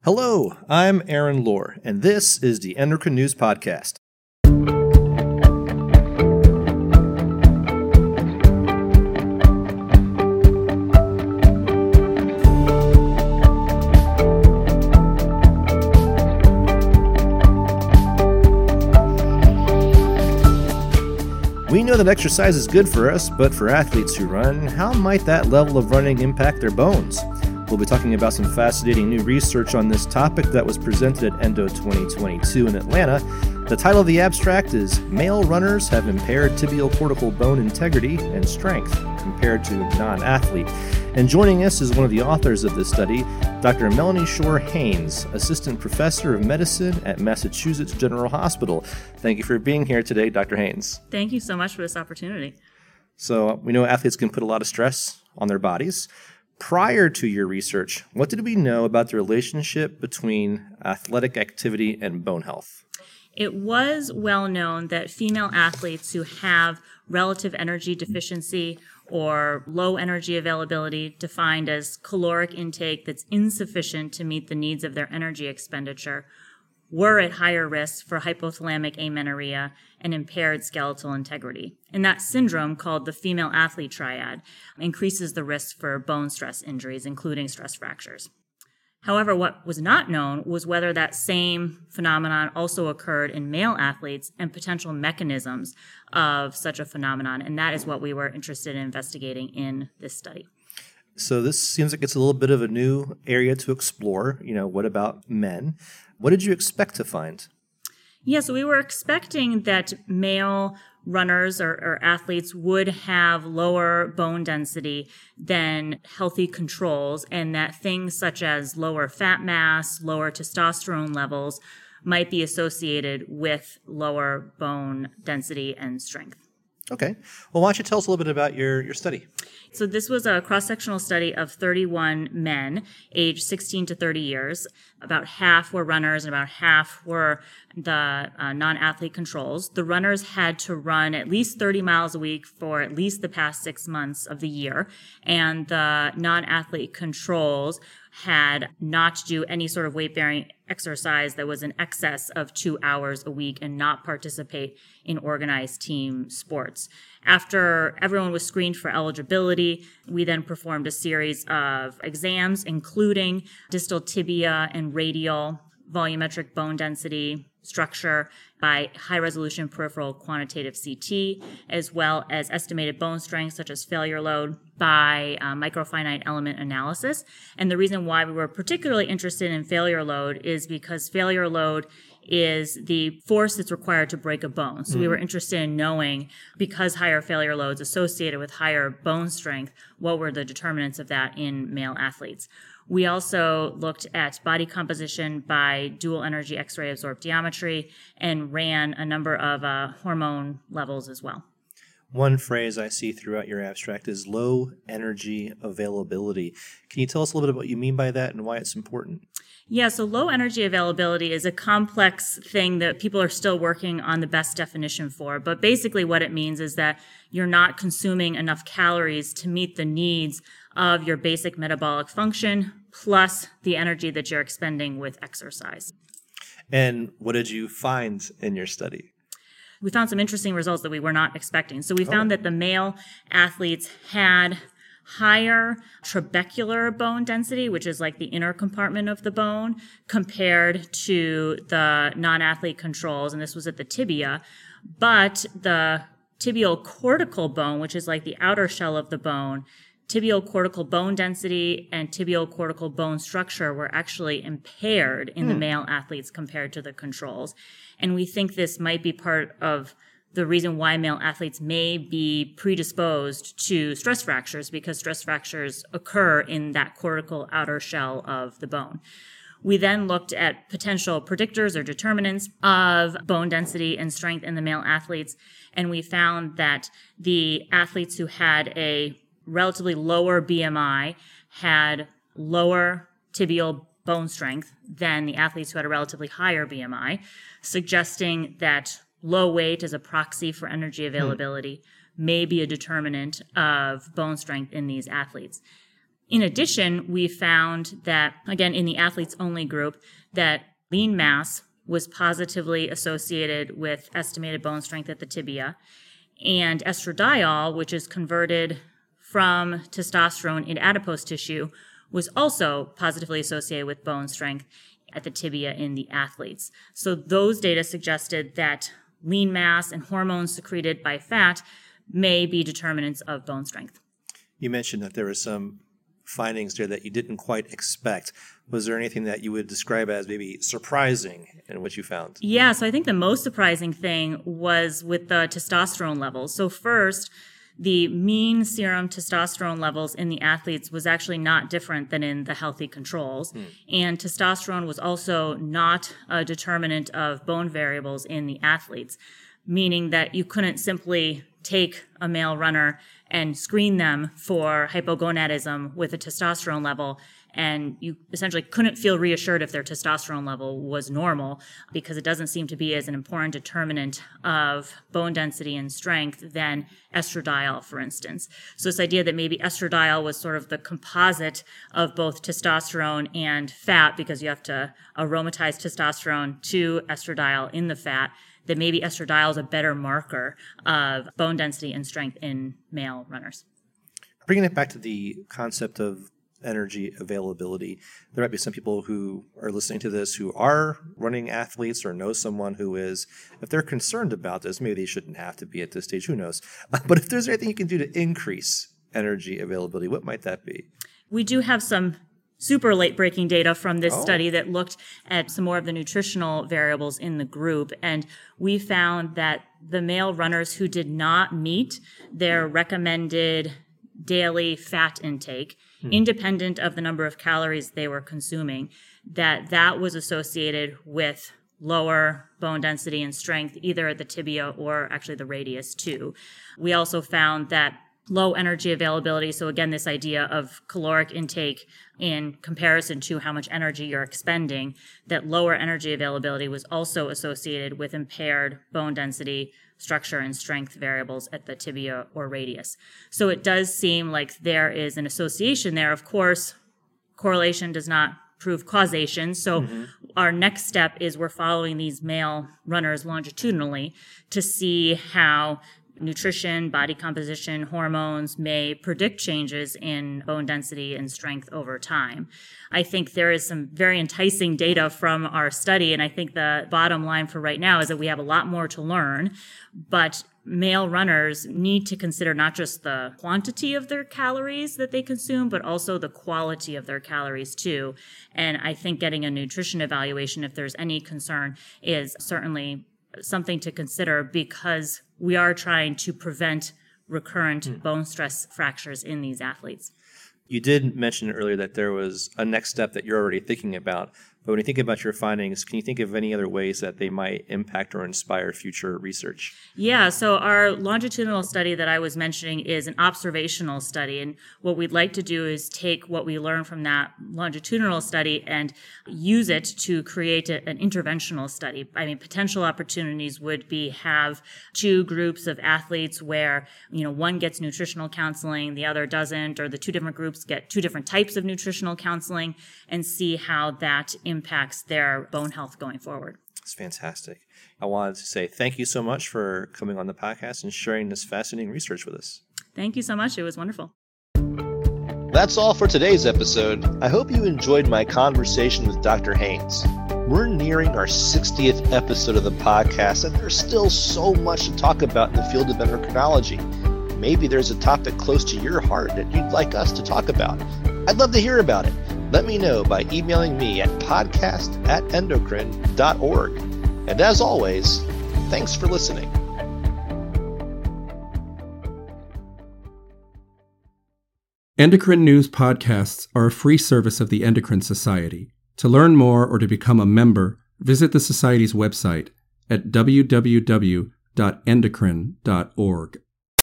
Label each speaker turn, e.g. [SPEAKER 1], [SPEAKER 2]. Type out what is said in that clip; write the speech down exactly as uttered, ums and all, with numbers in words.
[SPEAKER 1] Hello, I'm Aaron Lohr, and this is the Endocrine News Podcast. We know that exercise is good for us, but for athletes who run, how might that level of running impact their bones? We'll be talking about some fascinating new research on this topic that was presented at Endo twenty twenty-two in Atlanta. The title of the abstract is Male Runners Have Impaired Tibial Cortical Bone Integrity and Strength Compared to Non-Athlete. And joining us is one of the authors of this study, Doctor Melanie Shore-Haynes, Assistant Professor of Medicine at Massachusetts General Hospital. Thank you for being here today, Doctor Haynes.
[SPEAKER 2] Thank you so much for this opportunity.
[SPEAKER 1] So we know athletes can put a lot of stress on their bodies. Prior to your research, what did we know about the relationship between athletic activity and bone health?
[SPEAKER 2] It was well known that female athletes who have relative energy deficiency or low energy availability, defined as caloric intake that's insufficient to meet the needs of their energy expenditure, were at higher risk for hypothalamic amenorrhea and impaired skeletal integrity. And that syndrome, called the female athlete triad, increases the risk for bone stress injuries, including stress fractures. However, what was not known was whether that same phenomenon also occurred in male athletes and potential mechanisms of such a phenomenon. And that is what we were interested in investigating in this study.
[SPEAKER 1] So this seems like it's a little bit of a new area to explore. You know, what about men? What did you expect to find?
[SPEAKER 2] Yeah, so we were expecting that male runners or, or athletes would have lower bone density than healthy controls, and that things such as lower fat mass, lower testosterone levels might be associated with lower bone density and strength.
[SPEAKER 1] Okay. Well, why don't you tell us a little bit about your, your study?
[SPEAKER 2] So this was a cross-sectional study of thirty-one men aged sixteen to thirty years. About half were runners and about half were the uh, non-athlete controls. The runners had to run at least thirty miles a week for at least the past six months of the year. And the non-athlete controls had not to do any sort of weight-bearing exercise that was in excess of two hours a week and not participate in organized team sports. After everyone was screened for eligibility, we then performed a series of exams, including distal tibia and radial volumetric bone density structure by high-resolution peripheral quantitative C T, as well as estimated bone strength, such as failure load, by uh, microfinite element analysis. And the reason why we were particularly interested in failure load is because failure load is the force that's required to break a bone. So mm. we were interested in knowing, because higher failure loads associated with higher bone strength, what were the determinants of that in male athletes. We also looked at body composition by dual energy X-ray absorptiometry and ran a number of uh, hormone levels as well.
[SPEAKER 1] One phrase I see throughout your abstract is low energy availability. Can you tell us a little bit about what you mean by that and why it's important?
[SPEAKER 2] Yeah, so low energy availability is a complex thing that people are still working on the best definition for. But basically what it means is that you're not consuming enough calories to meet the needs of your basic metabolic function plus the energy that you're expending with exercise.
[SPEAKER 1] And what did you find in your study?
[SPEAKER 2] We found some interesting results that we were not expecting. So we found oh. that the male athletes had higher trabecular bone density, which is like the inner compartment of the bone, compared to the non-athlete controls, and this was at the tibia. But the tibial cortical bone, which is like the outer shell of the bone, tibial cortical bone density and tibial cortical bone structure were actually impaired in hmm. the male athletes compared to the controls. And we think this might be part of the reason why male athletes may be predisposed to stress fractures, because stress fractures occur in that cortical outer shell of the bone. We then looked at potential predictors or determinants of bone density and strength in the male athletes, and we found that the athletes who had a relatively lower B M I had lower tibial bone strength than the athletes who had a relatively higher B M I, suggesting that low weight as a proxy for energy availability hmm. may be a determinant of bone strength in these athletes. In addition, we found that, again, in the athletes-only group, that lean mass was positively associated with estimated bone strength at the tibia, and estradiol, which is converted from testosterone in adipose tissue, was also positively associated with bone strength at the tibia in the athletes. So those data suggested that lean mass and hormones secreted by fat may be determinants of bone strength.
[SPEAKER 1] You mentioned that there were some findings there that you didn't quite expect. Was there anything that you would describe as maybe surprising in what you found?
[SPEAKER 2] Yeah, so I think the most surprising thing was with the testosterone levels. So first, the mean serum testosterone levels in the athletes was actually not different than in the healthy controls. Hmm. And testosterone was also not a determinant of bone variables in the athletes, meaning that you couldn't simply take a male runner and screen them for hypogonadism with a testosterone level, and you essentially couldn't feel reassured if their testosterone level was normal, because it doesn't seem to be as an important determinant of bone density and strength than estradiol, for instance. So this idea that maybe estradiol was sort of the composite of both testosterone and fat, because you have to aromatize testosterone to estradiol in the fat, that maybe estradiol is a better marker of bone density and strength in male runners.
[SPEAKER 1] Bringing it back to the concept of energy availability, there might be some people who are listening to this who are running athletes or know someone who is. If they're concerned about this, maybe they shouldn't have to be at this stage, who knows? But if there's anything you can do to increase energy availability, what might that be?
[SPEAKER 2] We do have some super late-breaking data from this
[SPEAKER 1] oh.
[SPEAKER 2] study that looked at some more of the nutritional variables in the group. And we found that the male runners who did not meet their recommended daily fat intake, hmm. independent of the number of calories they were consuming, that that was associated with lower bone density and strength, either at the tibia or actually the radius too. We also found that low energy availability, so again, this idea of caloric intake in comparison to how much energy you're expending, that lower energy availability was also associated with impaired bone density, structure, and strength variables at the tibia or radius. So it does seem like there is an association there. Of course, correlation does not prove causation. So mm-hmm. our next step is we're following these male runners longitudinally to see how nutrition, body composition, hormones may predict changes in bone density and strength over time. I think there is some very enticing data from our study, and I think the bottom line for right now is that we have a lot more to learn, but male runners need to consider not just the quantity of their calories that they consume, but also the quality of their calories too. And I think getting a nutrition evaluation, if there's any concern, is certainly something to consider, because we are trying to prevent recurrent mm. bone stress fractures in these athletes.
[SPEAKER 1] You did mention earlier that there was a next step that you're already thinking about. But when you think about your findings, can you think of any other ways that they might impact or inspire future research?
[SPEAKER 2] Yeah, so our longitudinal study that I was mentioning is an observational study. And what we'd like to do is take what we learned from that longitudinal study and use it to create a, an interventional study. I mean, potential opportunities would be have two groups of athletes where, you know, one gets nutritional counseling, the other doesn't, or the two different groups get two different types of nutritional counseling, and see how that impacts their bone health going forward.
[SPEAKER 1] It's fantastic. I wanted to say thank you so much for coming on the podcast and sharing this fascinating research with us.
[SPEAKER 2] Thank you so much. It was wonderful.
[SPEAKER 3] That's all for today's episode. I hope you enjoyed my conversation with Doctor Haynes. We're nearing our sixtieth episode of the podcast, and there's still so much to talk about in the field of endocrinology. Maybe there's a topic close to your heart that you'd like us to talk about. I'd love to hear about it. Let me know by emailing me at podcast at endocrine dot org. And as always, thanks for listening.
[SPEAKER 4] Endocrine News podcasts are a free service of the Endocrine Society. To learn more or to become a member, visit the Society's website at w w w dot endocrine dot org.